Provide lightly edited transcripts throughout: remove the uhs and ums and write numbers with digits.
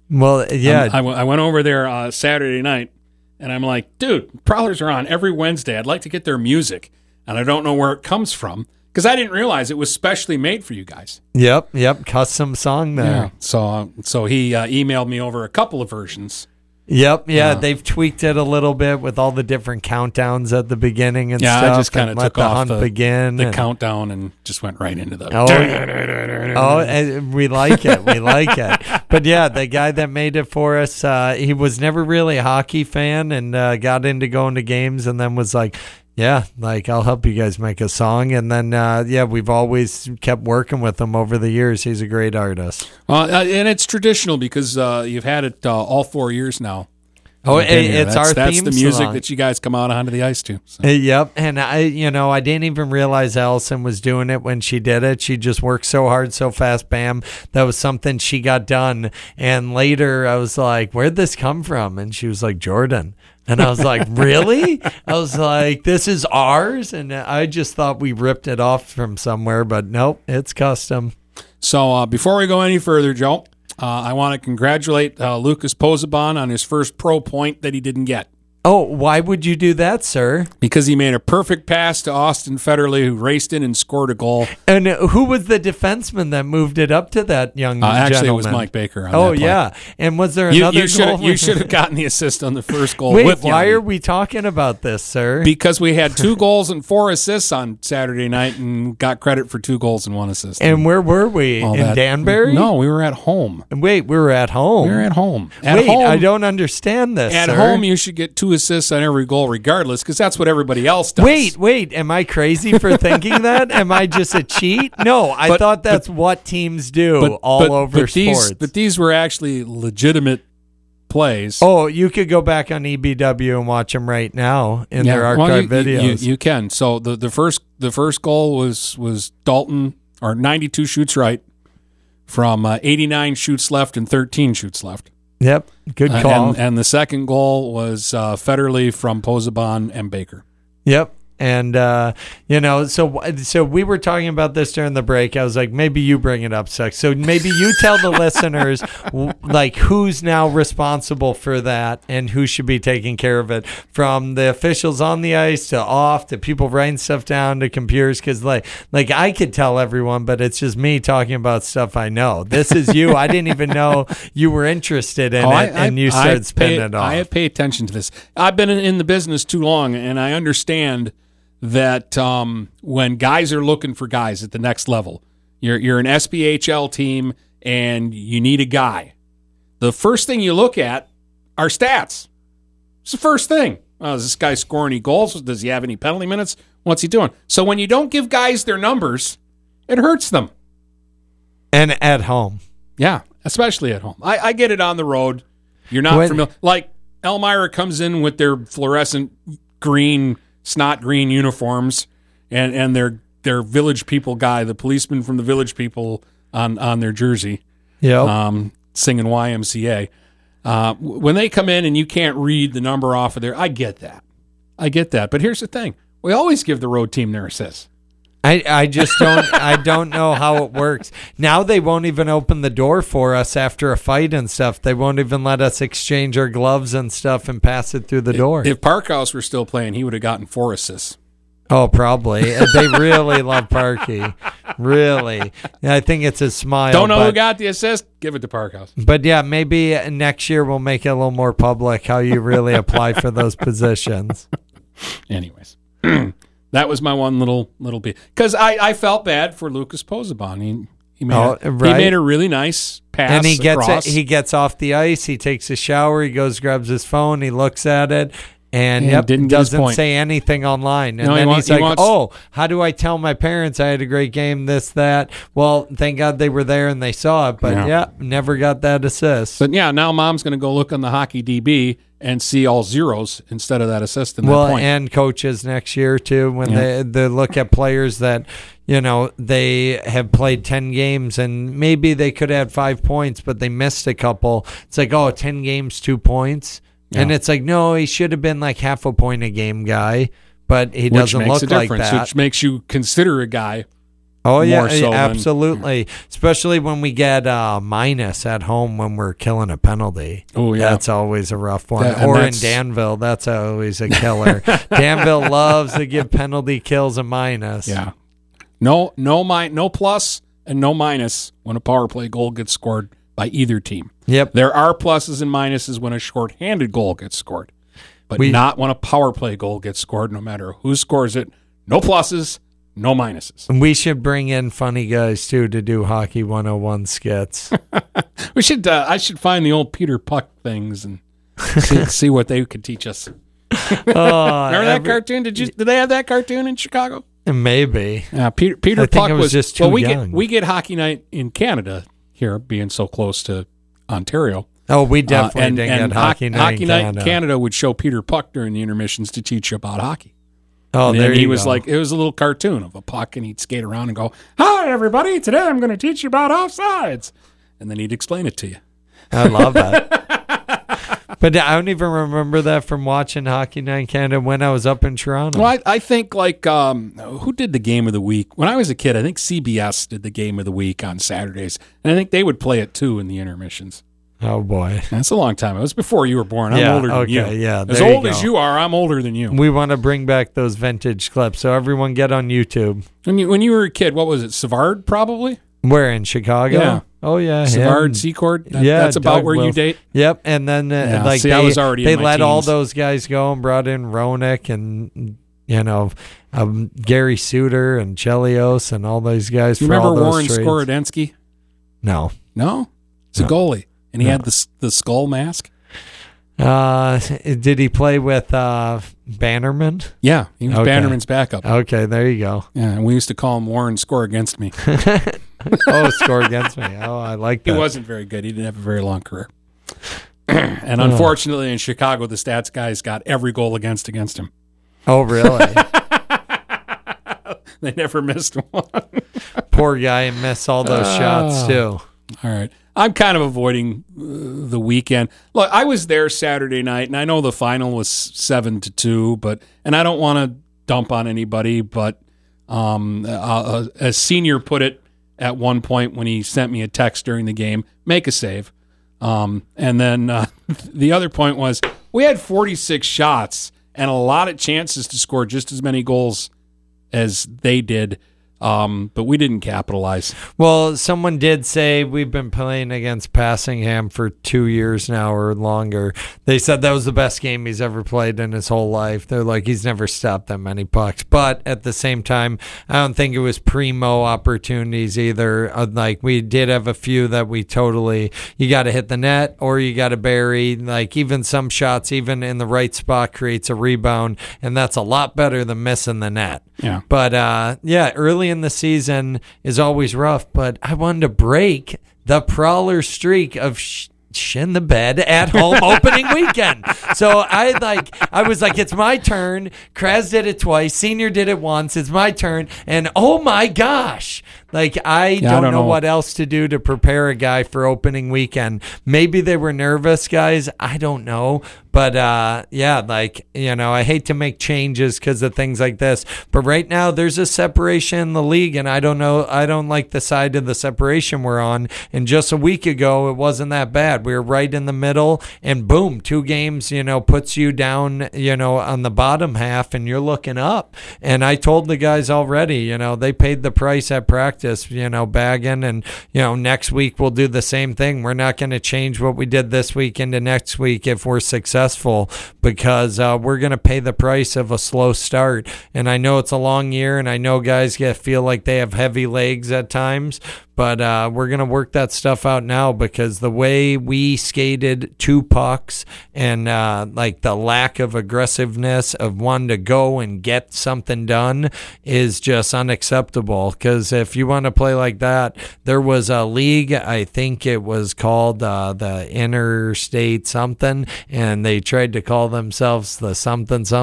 Well, yeah. I went over there Saturday night, and I'm like, dude, Prowlers are on every Wednesday. I'd like to get their music, and I don't know where it comes from because I didn't realize it was specially made for you guys. Yep. Custom song there. Yeah. So he emailed me over a couple of versions. Yep, they've tweaked it a little bit with all the different countdowns at the beginning and stuff. Yeah, I just kind of took off the countdown and just went right into the... we like it. We like it. But yeah, the guy that made it for us, he was never really a hockey fan and got into going to games and then was like, yeah, I'll help you guys make a song. And then, we've always kept working with him over the years. He's a great artist. And it's traditional because you've had it all 4 years now. Oh, it's our theme song. That's the music that you guys come out onto the ice to. So. Yep, and I didn't even realize Allison was doing it when she did it. She just worked so hard, so fast, bam. That was something she got done. And later I was like, where'd this come from? And she was like, Jordan. And I was like, really? I was like, this is ours? And I just thought we ripped it off from somewhere, but nope, it's custom. So before we go any further, Joe, I want to congratulate Lucas Poseban on his first pro point that he didn't get. Oh, why would you do that, sir? Because he made a perfect pass to Austin Federley, who raced in and scored a goal. And who was the defenseman that moved it up to that young gentleman? Actually, it was Mike Baker on that play. Yeah. And was there another goal? You should have gotten the assist on the first goal. Wait, why are we talking about this, sir? Because we had 2 goals and 4 assists on Saturday night and got credit for 2 goals and 1 assist. And where were we? In Danbury? No, we were at home. Wait, we were at home? We were at home. I don't understand this, At sir. home, you should get 2 assists on every goal regardless because that's what everybody else does. Wait, am I crazy for thinking that? Am I just a cheat? No, I thought that's what teams do over sports. But these were actually legitimate plays. Oh, you could go back on EBW and watch them right now in their archive videos. You can. So the first goal was Dalton, or 92 shoots right, from 89 shoots left and 13 shoots left. Yep, good call. And the second goal was Federley from Poseban and Baker. Yep. And, so we were talking about this during the break. I was like, maybe you bring it up, Sex. So maybe you tell the listeners, who's now responsible for that and who should be taking care of it, from the officials on the ice to off to people writing stuff down to computers. Because, I could tell everyone, but it's just me talking about stuff I know. This is you. I didn't even know you were interested in it, and you started spinning it off. I pay attention to this. I've been in the business too long, and I understand that when guys are looking for guys at the next level, you're an SPHL team and you need a guy. The first thing you look at are stats. It's the first thing. Does this guy score any goals? Does he have any penalty minutes? What's he doing? So when you don't give guys their numbers, it hurts them. And at home. Yeah, especially at home. I get it on the road. You're not familiar. Like Elmira comes in with their fluorescent green, snot green uniforms and their Village People guy, the policeman from the Village People on their jersey, singing YMCA. When they come in and you can't read the number off of there, I get that. But here's the thing. We always give the road team their assists. I just don't know how it works. Now they won't even open the door for us after a fight and stuff. They won't even let us exchange our gloves and stuff and pass it through the door. If Parkhouse were still playing, he would have gotten 4 assists. Oh, probably. They really love Parky. Really. I think it's a smile. Don't know who got the assist? Give it to Parkhouse. But yeah, maybe next year we'll make it a little more public how you really apply for those positions. Anyways. That was my one little bit. Because I felt bad for Lucas Poseban. He made a really nice pass and across. He gets off the ice, he takes a shower, he goes, grabs his phone, he looks at it, and doesn't say anything online. And then he's like, how do I tell my parents I had a great game, this, that? Well, thank God they were there and they saw it, but never got that assist. But now Mom's going to go look on the Hockey DB and see all zeros instead of that assist in that point. And coaches next year, too, when they look at players that, they have played 10 games and maybe they could have 5 points, but they missed a couple. It's like, 10 games, 2 points. Yeah. And it's like, no, he should have been like half a point a game guy, but he doesn't look like that. Which makes you consider a guy Oh, yeah, more so absolutely. Especially when we get minus at home when we're killing a penalty. Oh, yeah. That's always a rough one. Or in Danville, that's always a killer. Danville loves to give penalty kills a minus. Yeah. No plus and no minus when a power play goal gets scored by either team. Yep. There are pluses and minuses when a shorthanded goal gets scored, but not when a power play goal gets scored, no matter who scores it. No pluses, no minuses. And we should bring in funny guys, too, to do Hockey 101 skits. We should. I should find the old Peter Puck things and see what they could teach us. Remember that cartoon? Did they have that cartoon in Chicago? Maybe. Peter Puck was just too young. We get Hockey Night in Canada here, being so close to Ontario. Oh, we definitely didn't get Hockey Night in Canada would show Peter Puck during the intermissions to teach you about hockey. Oh, and there he you was go. like, it was a little cartoon of a puck, and he'd skate around and go, "Hi, everybody! Today I'm going to teach you about offsides," and then he'd explain it to you. I love that. But I don't even remember that from watching Hockey Night in Canada when I was up in Toronto. Well, I think who did the game of the week? When I was a kid, I think CBS did the game of the week on Saturdays, and I think they would play it too in the intermissions. Oh, boy. That's a long time. It was before you were born. I'm older than you. Yeah, as old as you are, I'm older than you. We want to bring back those vintage clips, so everyone get on YouTube. When you were a kid, what was it? Savard, probably? Where, in Chicago? Yeah. Oh, yeah. Savard, Secord? That's about Doug where you date? Yep, and then that was already they in my let all teens. those guys go and brought in Roenick and, Gary Suter and Chelios and all those guys. You for remember all those Warren trades. Skorodensky? No. No? He's a goalie. And he had the skull mask? Did he play with Bannerman? Yeah, he was Bannerman's backup. Okay, there you go. Yeah, and we used to call him Warren Score Against Me. Score against me. Oh, I like that. He wasn't very good. He didn't have a very long career. And unfortunately, in Chicago, the stats guys got every goal against him. Oh, really? They never missed one. Poor guy missed all those shots, too. All right. I'm kind of avoiding the weekend. Look, I was there Saturday night, and I know the final was 7-2, and I don't want to dump on anybody, but as Senior put it at one point when he sent me a text during the game, make a save. And then the other point was we had 46 shots and a lot of chances to score just as many goals as they did. But we didn't capitalize. Well, someone did say we've been playing against Passingham for 2 years now or longer. They said that was the best game he's ever played in his whole life. They're like, he's never stopped that many pucks. But at the same time, I don't think it was primo opportunities either. Like, we did have a few that we totally, you got to hit the net or you got to bury. Like, even some shots, even in the right spot, creates a rebound. And that's a lot better than missing the net. Yeah. But, early in the season is always rough, but I wanted to break the Prowler streak of shin the bed at home opening weekend. So I was like, it's my turn. Kraz did it twice. Senior did it once. It's my turn. And oh my gosh, like I don't know what else to do to prepare a guy for opening weekend. Maybe they were nervous, guys. I don't know. But, I hate to make changes because of things like this. But right now, there's a separation in the league, and I don't know. I don't like the side of the separation we're on. And just a week ago, it wasn't that bad. We were right in the middle, and boom, 2 games, puts you down, on the bottom half, and you're looking up. And I told the guys already, they paid the price at practice, bagging, and, next week we'll do the same thing. We're not going to change what we did this week into next week if we're successful. Because we're going to pay the price of a slow start. And I know it's a long year, and I know guys feel like they have heavy legs at times, but we're going to work that stuff out now because the way we skated 2 pucks and the lack of aggressiveness of one to go and get something done is just unacceptable. Because if you want to play like that, there was a league, I think it was called the Interstate something, and they tried to call themselves the something, the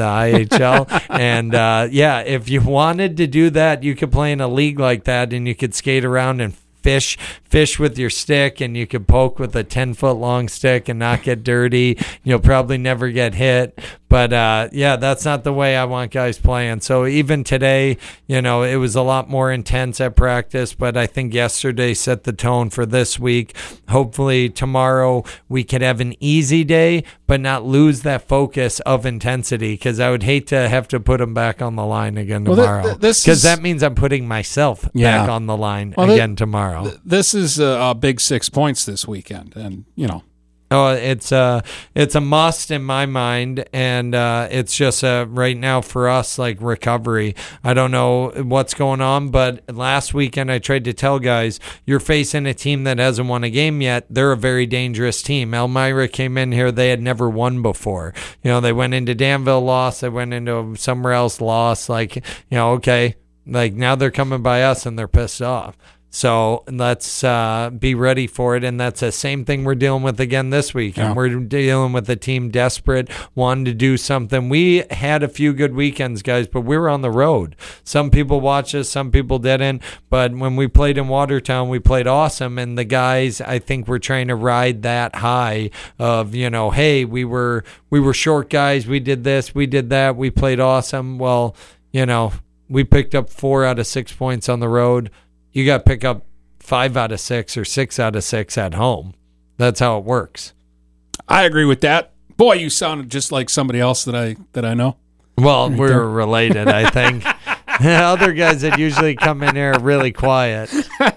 IHL. And if you wanted to do that, you could play in a league like that and you could skate around and fish with your stick, and you could poke with a 10-foot long stick and not get dirty. You'll probably never get hit. But that's not the way I want guys playing. So even today, it was a lot more intense at practice, but I think yesterday set the tone for this week. Hopefully tomorrow we could have an easy day, but not lose that focus of intensity, because I would hate to have to put them back on the line again tomorrow. Because that means I'm putting myself back on the line again tomorrow. This is a big 6 points this weekend, and Oh, it's a must in my mind, and it's just right now for us, like, recovery. I don't know what's going on, but last weekend I tried to tell guys, you're facing a team that hasn't won a game yet. They're a very dangerous team. Elmira came in here, they had never won before. They went into Danville, lost. They went into somewhere else, lost. Like, okay, like now they're coming by us and they're pissed off. So let's be ready for it, and that's the same thing we're dealing with again this week. And we're dealing with a team desperate, wanting to do something. We had a few good weekends, guys, but we were on the road. Some people watched us, some people didn't. But when we played in Watertown, we played awesome, and the guys, I think, were trying to ride that high of, hey, we were short guys, we did this, we did that, we played awesome. Well, we picked up 4 out of 6 points on the road. You got to pick up 5 out of 6 or 6 out of 6 at home. That's how it works. I agree with that. Boy, you sounded just like somebody else that I know. Well, we're related, I think. Other guys that usually come in here are really quiet.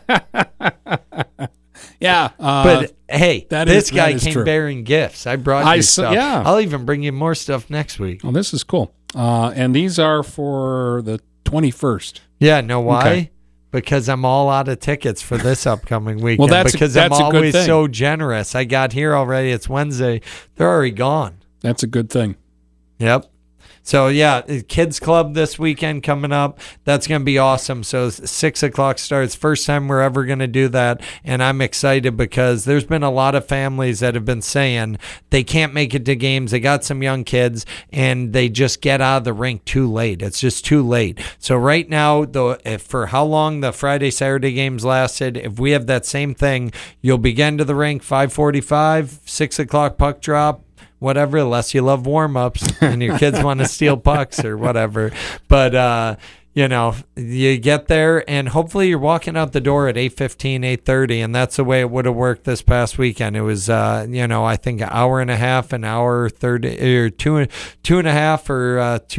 Yeah. But hey, this guy came true. bearing gifts. I brought you stuff. Yeah. I'll even bring you more stuff next week. Oh, this is cool. And these are for the 21st. Yeah, know why? Okay. Because I'm all out of tickets for this upcoming weekend. Well, because I'm always so generous. I got here already. It's Wednesday. They're already gone. That's a good thing. Yep. So, yeah, Kids Club this weekend coming up. That's going to be awesome. So, 6 o'clock starts. First time we're ever going to do that. And I'm excited because there's been a lot of families that have been saying they can't make it to games. They got some young kids, and they just get out of the rink too late. It's just too late. So, right now, for how long the Friday, Saturday games lasted, if we have that same thing, you'll begin to the rink 5:45, 6 o'clock puck drop. Whatever, unless you love warm-ups and your kids want to steal pucks or whatever. But, you get there, and hopefully you're walking out the door at 8:15, 8:30, and that's the way it would have worked this past weekend. It was, I think an hour and a half, an hour 30, or two and a half, or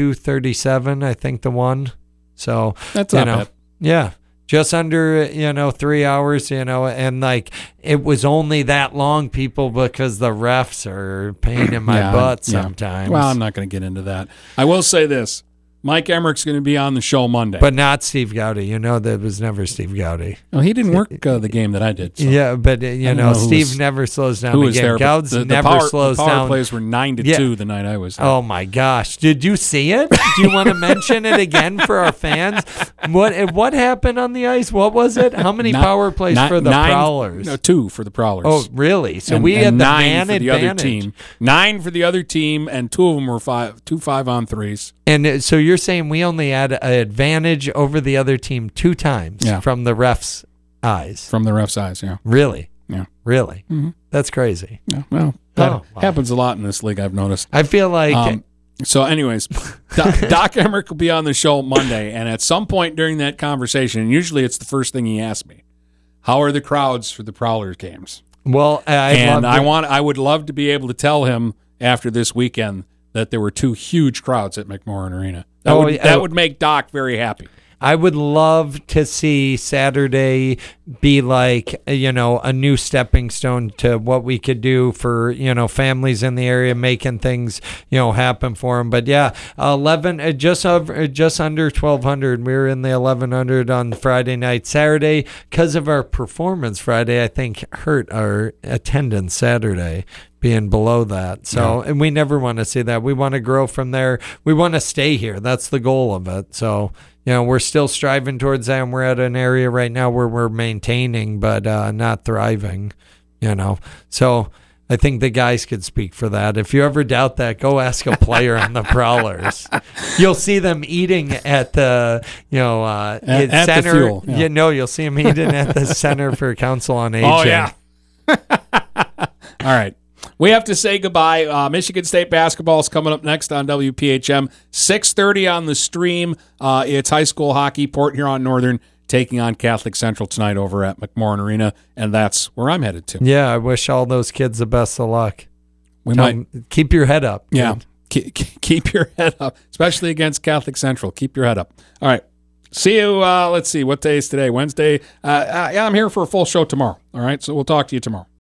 2:37, I think the one. So, that's not bad. Yeah. Just under, 3 hours, and like it was only that long, people, because the refs are a pain in my butt sometimes. Well, I'm not going to get into that. I will say this. Mike Emmerich's going to be on the show Monday. But not Steve Gowdy. That was never Steve Gowdy. Oh, he didn't work the game that I did. So. Yeah, but, Steve never slows down the game. Gowds never slows down. The power plays were 9-2 the night I was there. Oh, my gosh. Did you see it? Do you want to mention it again for our fans? What happened on the ice? What was it? How many power plays for the Prowlers? No, 2 for the Prowlers. Oh, really? So we had the 9 man for the advantage. Other team. 9 for the other team, and 2 of them were 5-on-3s. And so you're saying we only had an advantage over the other team 2 times from the ref's eyes? From the ref's eyes, yeah. Really? Yeah. Really? Mm-hmm. That's crazy. Yeah, well, that happens a lot in this league, I've noticed. I feel like... So anyways, Doc Emmerich will be on the show Monday, and at some point during that conversation, and usually it's the first thing he asks me, how are the crowds for the Prowlers games? Well, I would love to be able to tell him after this weekend that there were 2 huge crowds at McMorran Arena. That would make Doc very happy. I would love to see Saturday be like, a new stepping stone to what we could do for, families in the area, making things, happen for them. But yeah, 11, just under 1,200. We were in the 1,100 on Friday night. Saturday, because of our performance Friday, I think hurt our attendance Saturday, being below that. So, and we never want to see that. We want to grow from there. We want to stay here. That's the goal of it. So, we're still striving towards that, and we're at an area right now where we're maintaining, but not thriving, So I think the guys could speak for that. If you ever doubt that, go ask a player on the Prowlers. You'll see them eating at the, at center. The fuel. Yeah. You'll see them eating at the Center for Council on Aging. Oh, yeah. All right. We have to say goodbye. Michigan State basketball is coming up next on WPHM. 6:30 on the stream. It's high school hockey, Port Huron Northern taking on Catholic Central tonight over at McMorran Arena, and that's where I'm headed to. Yeah, I wish all those kids the best of luck. We might keep your head up. Yeah, keep your head up, especially against Catholic Central. Keep your head up. All right. See you. Let's see. What day is today? Wednesday. I'm here for a full show tomorrow. All right. So we'll talk to you tomorrow.